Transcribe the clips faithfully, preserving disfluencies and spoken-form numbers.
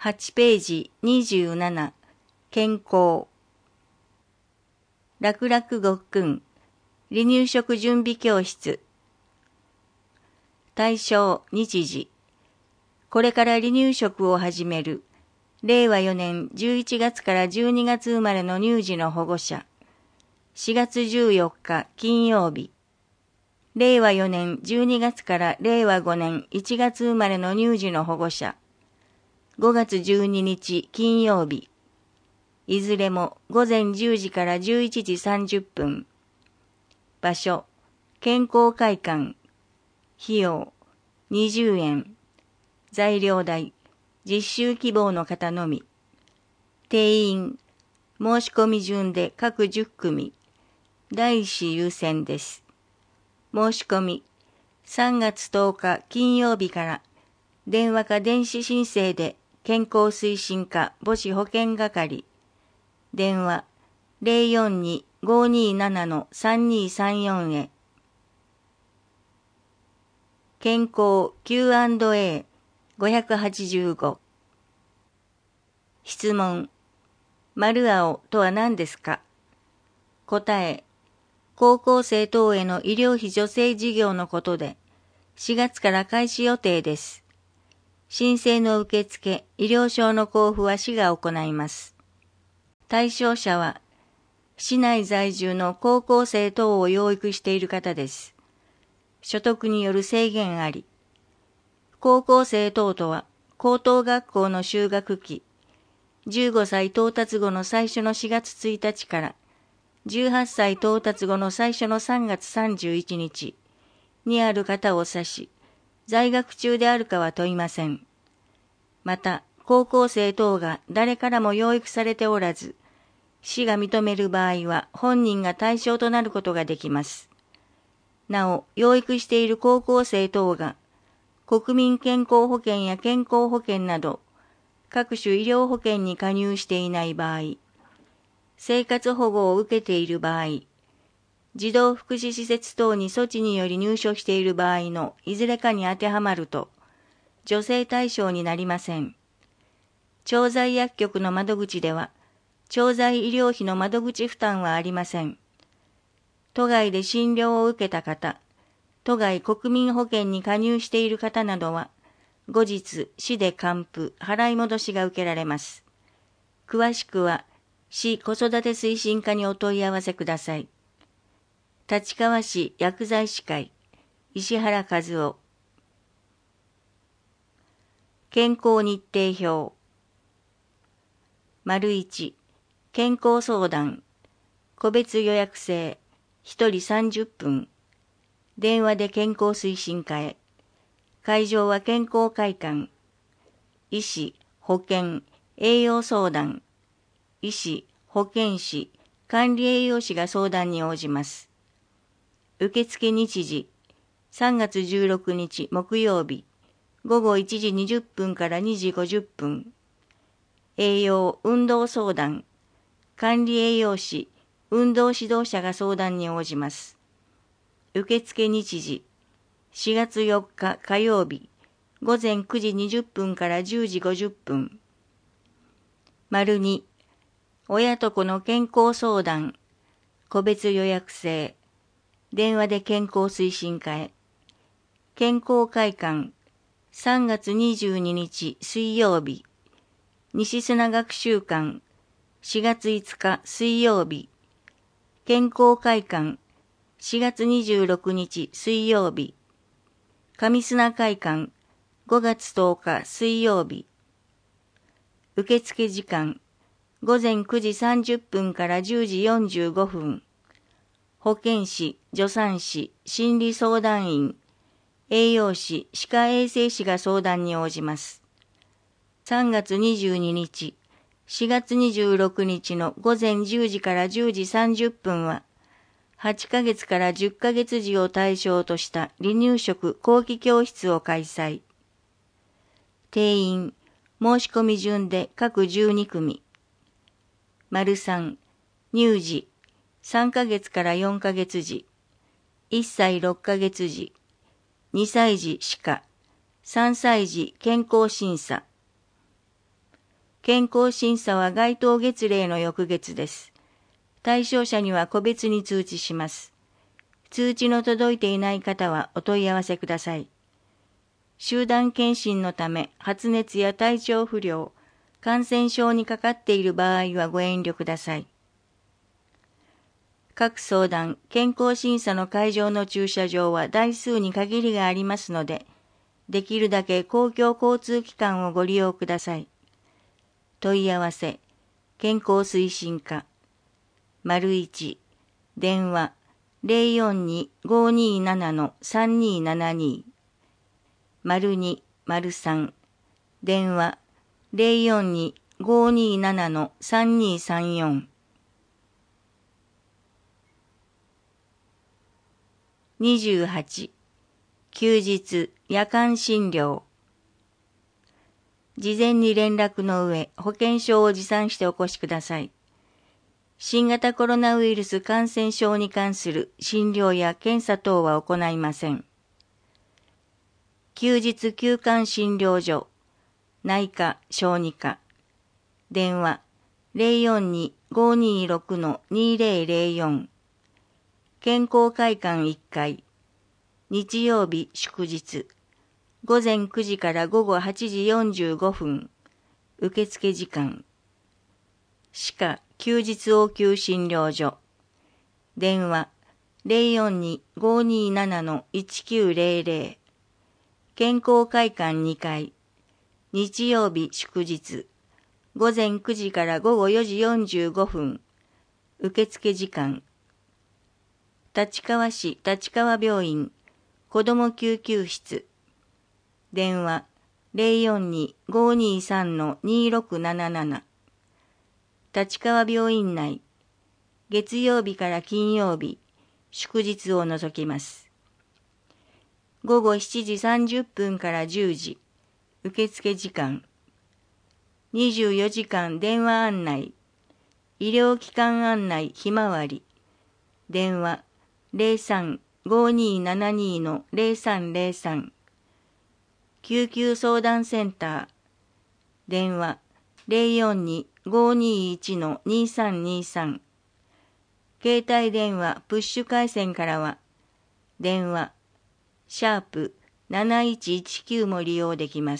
はちページにじゅうなな、健康。楽々ごっくん、離乳食準備教室。対象、日時。これから離乳食を始める、れいわよねんじゅういちがつからじゅうにがつ生まれの乳児の保護者。しがつじゅうよっか金曜日。れいわよねんじゅうにがつかられいわごねんいちがつ生まれの乳児の保護者。ごがつじゅうににち金曜日。いずれもごぜんじゅうじからじゅういちじさんじゅっぷん。場所、健康会館。費用、にじゅうえん。材料代、実習希望の方のみ。定員、申し込み順で各じゅっくみ。第一子優先です。申し込み、さんがつとおか金曜日から、電話か電子申請で健康推進課母子保健係。電話、ぜろよんに ごーにーなな さんにーさんよん へ。健康 キューアンドエーごひゃくはちじゅうご。質問。丸青とは何ですか？答え。高校生等への医療費助成事業のことで、しがつから開始予定です。申請の受付、医療証の交付は市が行います。対象者は、市内在住の高校生等を養育している方です。所得による制限あり。高校生等とは、高等学校の修学期、じゅうごさい到達後の最初のしがつついたちから、じゅうはっさい到達後の最初のさんがつさんじゅういちにちにある方を指し、在学中であるかは問いません。また、高校生等が誰からも養育されておらず、市が認める場合は本人が対象となることができます。なお、養育している高校生等が、国民健康保険や健康保険など、各種医療保険に加入していない場合、生活保護を受けている場合、児童福祉施設等に措置により入所している場合のいずれかに当てはまると、助成対象になりません。調剤薬局の窓口では、調剤医療費の窓口負担はありません。都外で診療を受けた方、都外国民保険に加入している方などは、後日、市で還付、払い戻しが受けられます。詳しくは、市子育て推進課にお問い合わせください。立川市薬剤師会、石原和夫。健康日程表。丸一、健康相談。個別予約制、ひとりさんじゅっぷん。電話で健康推進課へ。会場は健康会館。医師、保健、栄養相談。医師、保健師、管理栄養士が相談に応じます。受付日時、さんがつじゅうろくにち木曜日、ごごいちじにじゅっぷんからにじごじゅっぷん。栄養、運動相談。管理栄養士、運動指導者が相談に応じます。受付日時、しがつよっか火曜日、ごぜんくじにじゅっぷんからじゅうじごじゅっぷん。丸に、親と子の健康相談、個別予約制、電話で健康推進課へ。健康会館、さんがつにじゅうににち水曜日、西砂学習館、しがついつか水曜日、健康会館、しがつにじゅうろくにち水曜日、上砂会館、ごがつとおか水曜日。受付時間、ごぜんくじさんじゅっぷんからじゅうじよんじゅうごふん。保健師、助産師、心理相談員、栄養士、歯科衛生士が相談に応じます。さんがつにじゅうににち、しがつにじゅうろくにちのごぜんじゅうじからじゅうじさんじゅっぷんは、はちかげつからじゅっかげつ児を対象とした離乳食後期教室を開催。定員、申し込み順で各じゅうにくみ。丸さん、乳児、さんかげつからよんかげつ児、いっさいろっかげつ児、にさい児歯科、さんさい児健康審査。 健康審査は該当月例の翌月です。対象者には個別に通知します。通知の届いていない方はお問い合わせください。集団検診のため発熱や体調不良、感染症にかかっている場合はご遠慮ください。各相談、健康審査の会場の駐車場は台数に限りがありますので、できるだけ公共交通機関をご利用ください。問い合わせ、健康推進課、丸一、電話、ゼロよんに ごーにーなな さんにーななに、丸二、丸三、電話、ゼロよんに ごーにーなな さんにーさんよん。にじゅうはち、休日、夜間診療。事前に連絡の上、保険証を持参してお越しください。新型コロナウイルス感染症に関する診療や検査等は行いません。休日休館診療所、内科・小児科、電話ゼロよんに ごーにーろく にーぜろぜろよん、健康会館いっかい、日曜日祝日、午前くじから午後はちじよんじゅうごふん、受付時間、歯科・休日応急診療所、電話ゼロよんに ごーにーなな いちきゅうぜろぜろ、健康会館にかい、日曜日祝日、午前くじから午後よじよんじゅうごふん、受付時間、立川市立川病院、子ども救急室、電話ゼロよんに ごーにーさん にーろくなななな、立川病院内、月曜日から金曜日、祝日を除きます。午後しちじさんじゅっぷんからじゅうじ、受付時間。にじゅうよじかん電話案内、医療機関案内ひまわり、電話ゼロさん ごーにーななにー ゼロさんゼロさん、救急相談センター、電話ゼロよんに ごーにーいち にーさんにーさん、携帯電話プッシュ回線からは、電話、シャープなないちいちきゅうも利用できます。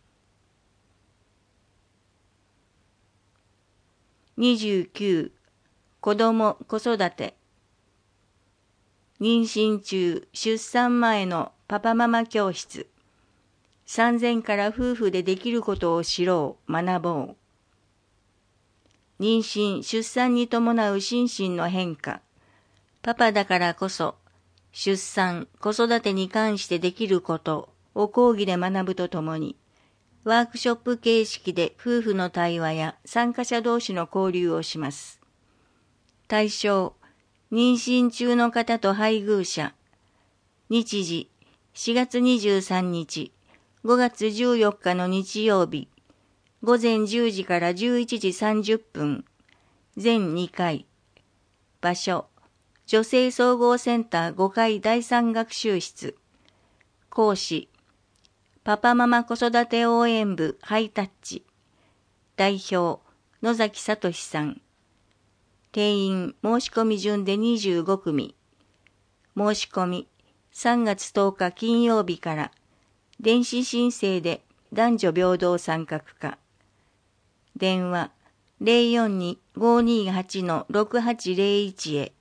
にじゅうきゅう、子ども・子育て。妊娠中、出産前のパパママ教室。産前から夫婦でできることを知ろう、学ぼう。妊娠・出産に伴う心身の変化。パパだからこそ、出産・子育てに関してできることを講義で学ぶとともに、ワークショップ形式で夫婦の対話や参加者同士の交流をします。対象、妊娠中の方と配偶者。日時、しがつにじゅうさんにち、ごがつじゅうよっかの日曜日、ごぜんじゅうじからじゅういちじさんじゅっぷん、全にかい。場所、女性総合センターごかいだいさん学習室。講師、パパママ子育て応援部ハイタッチ。代表、野崎聡さん。定員申し込み順でにじゅうごくみ。申し込み、さんがつとおか金曜日から、電子申請で男女平等参画課。電話ゼロよんに ごーにーはち ろくはちゼロいち へ。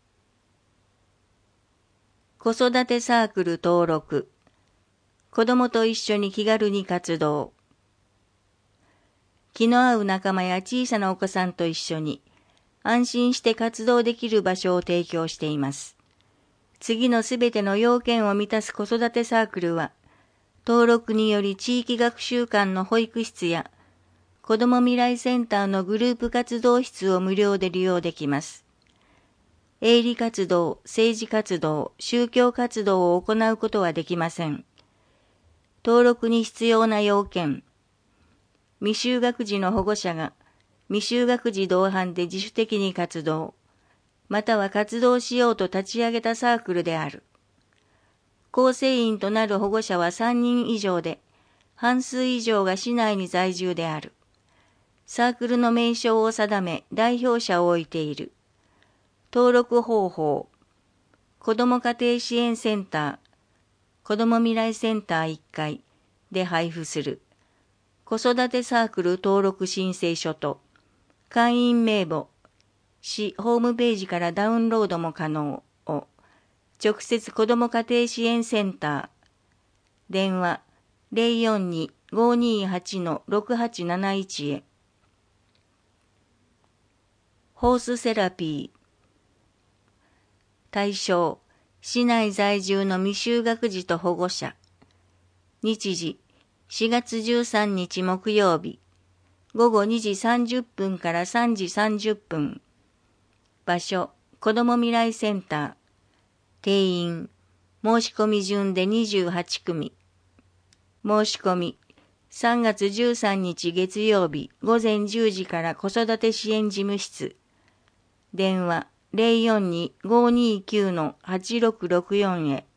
子育てサークル登録。子供と一緒に気軽に活動。気の合う仲間や小さなお子さんと一緒に安心して活動できる場所を提供しています。次のすべての要件を満たす子育てサークルは、登録により地域学習館の保育室や子ども未来センターのグループ活動室を無料で利用できます。営利活動、政治活動、宗教活動を行うことはできません。登録に必要な要件。未就学児の保護者が未就学児同伴で自主的に活動、または活動しようと立ち上げたサークルである。構成員となる保護者はさんにん以上で、半数以上が市内に在住である。 サークルの名称を定め代表者を置いている。登録方法。子ども家庭支援センター、子ども未来センターいっかいで配布する。子育てサークル登録申請書と、会員名簿、市ホームページからダウンロードも可能を、直接子ども家庭支援センター、電話 ゼロよんに ごーにーはち ろくはちなないち へ。ホースセラピー。対象、市内在住の未就学児と保護者。日時、しがつじゅうさんにち木曜日、ごごにじさんじゅっぷんからさんじさんじゅっぷん。場所、子ども未来センター。定員、申し込み順でにじゅうはちくみ。申し込み、さんがつじゅうさんにち月曜日ごぜんじゅうじから子育て支援事務室。電話、ゼロよんに ごーにーきゅう はちろくろくよん へ。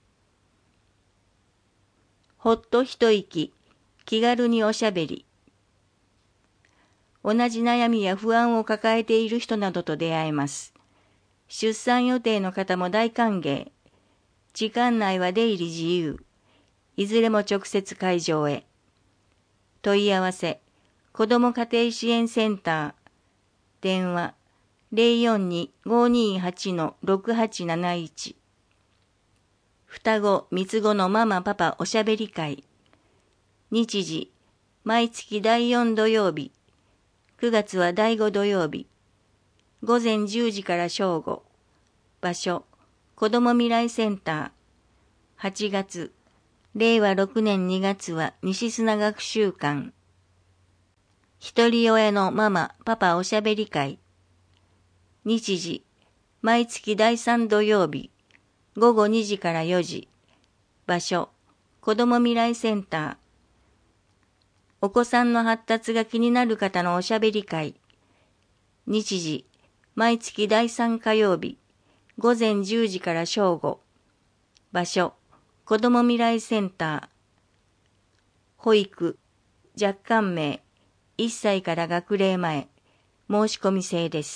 ほっと一息、気軽におしゃべり。同じ悩みや不安を抱えている人などと出会えます。出産予定の方も大歓迎。時間内は出入り自由。いずれも直接会場へ。問い合わせ、子ども家庭支援センター。電話、ゼロよんに ごーにーはち ろくはちなないち。双子、三つ子のママパパおしゃべり会。日時、毎月だいよん土曜日。くがつはだいご土曜日。ごぜんじゅうじから正午。場所、子ども未来センター。はちがつ、れいわろくねんにがつは西砂学習館。一人親のママ、パパおしゃべり会。日時、毎月だいさん土曜日、ごごにじからよじ。場所、子ども未来センター。お子さんの発達が気になる方のおしゃべり会。日時、毎月だいさん火曜日、ごぜんじゅうじから正午。場所、子ども未来センター。保育、若干名、いっさいから学齢前、申し込み制です。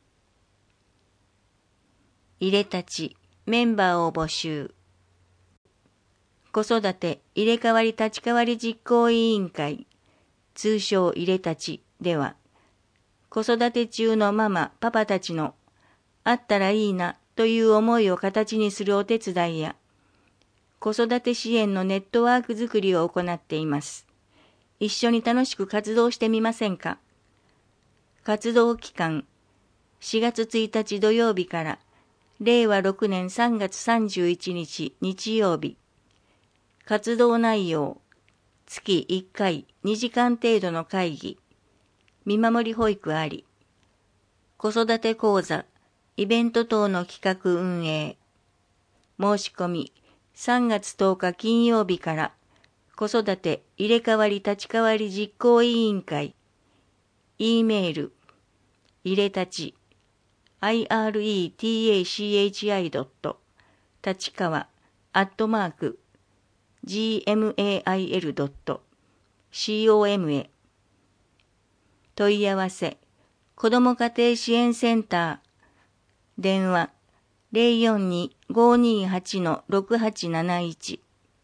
入れたち、メンバーを募集。子育て入れ替わり立ち替わり実行委員会、通称入れたちでは、子育て中のママ、パパたちのあったらいいなという思いを形にするお手伝いや、子育て支援のネットワークづくりを行っています。一緒に楽しく活動してみませんか？活動期間、しがつついたち土曜日かられいわろくねんさんがつさんじゅういちにち日曜日。活動内容、月いっかいにじかん程度の会議、見守り保育あり、子育て講座、イベント等の企画運営。申し込み、さんがつとおか金曜日から子育て入れ替わり立ち替わり実行委員会。E メール、入れたち、iretachI. 立川、アットマーク、gmail.com へ。問い合わせ、子ども家庭支援センター。電話、ゼロよんに ごーにーはち ろくはちなないち。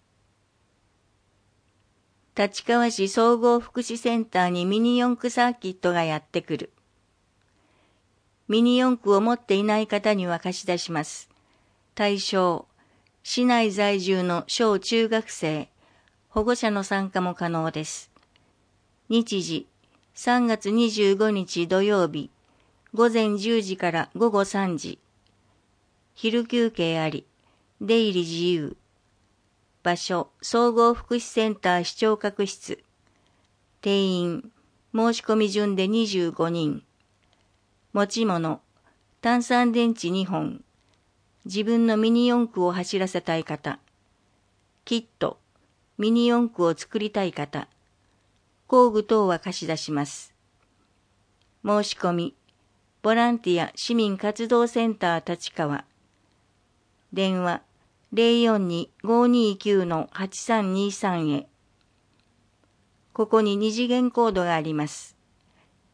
立川市総合福祉センターにミニ四駆サーキットがやってくる。ミニ四駆を持っていない方には貸し出します。対象、市内在住の小中学生、保護者の参加も可能です。日時、さんがつにじゅうごにち土曜日、ごぜんじゅうじからごごさんじ。昼休憩あり、出入り自由。場所、総合福祉センター視聴覚室。定員、申し込み順でにじゅうごにん。持ち物、単三電池にほん。自分のミニ四駆を走らせたい方。キット、ミニ四駆を作りたい方。工具等は貸し出します。申し込み、ボランティア市民活動センター立川。電話、ゼロよんに ごーにーきゅう はちさんにさん へ。ここに二次元コードがあります。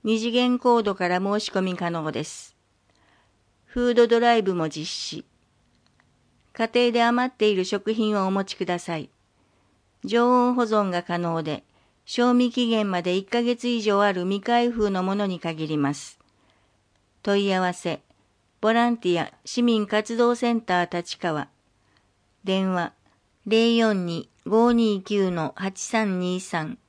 二次元コードから申し込み可能です。フードドライブも実施。家庭で余っている食品をお持ちください。常温保存が可能で、賞味期限までいっかげつ以上ある未開封のものに限ります。問い合わせ、ボランティア市民活動センター立川。電話、ゼロよんに ごーにーきゅう はちさんにさん。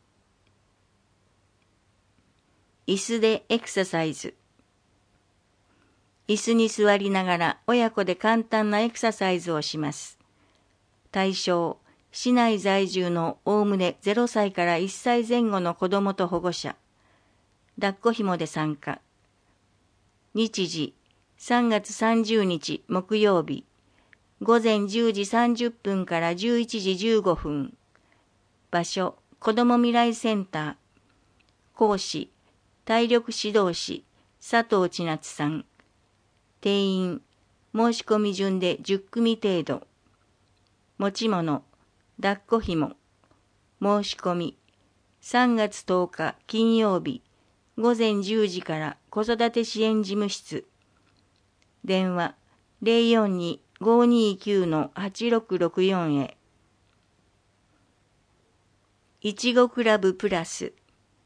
椅子でエクササイズ。椅子に座りながら親子で簡単なエクササイズをします。対象、市内在住のおおむねゼロさいからいっさいぜん後の子どもと保護者。抱っこひもで参加。日時、さんがつさんじゅうにち木曜日。ごぜんじゅうじさんじゅっぷんからじゅういちじじゅうごふん。場所、子ども未来センター。講師、体力指導士、佐藤千夏さん。定員、申し込み順でじゅっくみ程度。持ち物、抱っこひも。申し込み、さんがつとおか金曜日、ごぜんじゅうじから子育て支援事務室。電話、ゼロよんに ごーにーきゅう はちろくろくよん へ。いちごクラブプラス。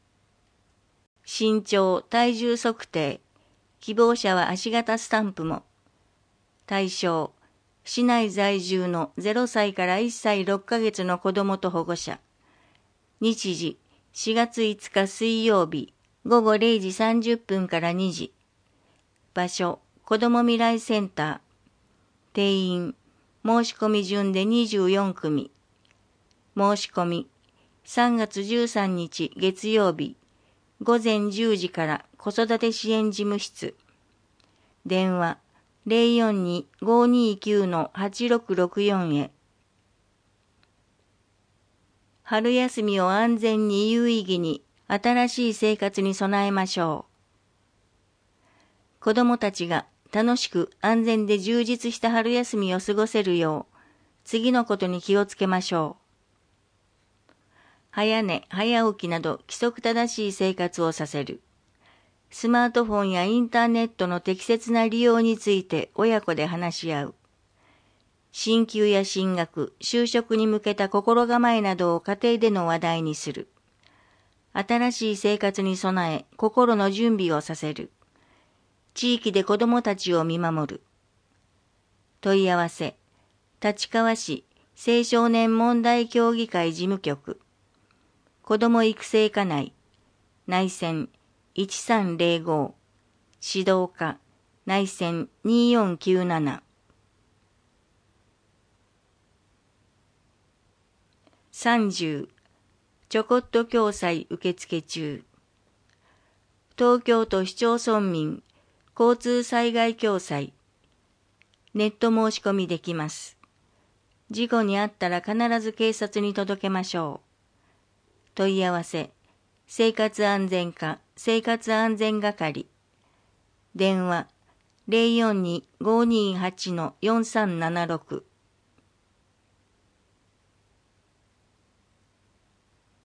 身長、体重測定。希望者は足型スタンプも。対象、市内在住のゼロさいからいっさいろっかげつの子どもと保護者。日時、しがついつか水曜日、ごごれいじさんじゅっぷんからにじ。場所、子ども未来センター。定員、申し込み順でにじゅうよんくみ。申し込み、さんがつじゅうさんにち月曜日、ごぜんじゅうじから子育て支援事務室。電話、ゼロよんに ごーにーきゅう はちろくろくよん へ。春休みを安全に有意義に新しい生活に備えましょう。子どもたちが楽しく安全で充実した春休みを過ごせるよう、次のことに気をつけましょう。早寝、早起きなど規則正しい生活をさせる。スマートフォンやインターネットの適切な利用について親子で話し合う。進級や進学、就職に向けた心構えなどを家庭での話題にする。新しい生活に備え、心の準備をさせる。地域で子どもたちを見守る。問い合わせ、立川市青少年問題協議会事務局。子ども育成課内、内線いちさんゼロご、指導課、内線によんきゅうなな。さんじゅう、ちょこっと共済受付中。東京都市町村民交通災害共済。ネット申し込みできます。事故にあったら必ず警察に届けましょう。問い合わせ、生活安全課生活安全係。電話、ゼロよんに ごーにーはち よんさんななろく。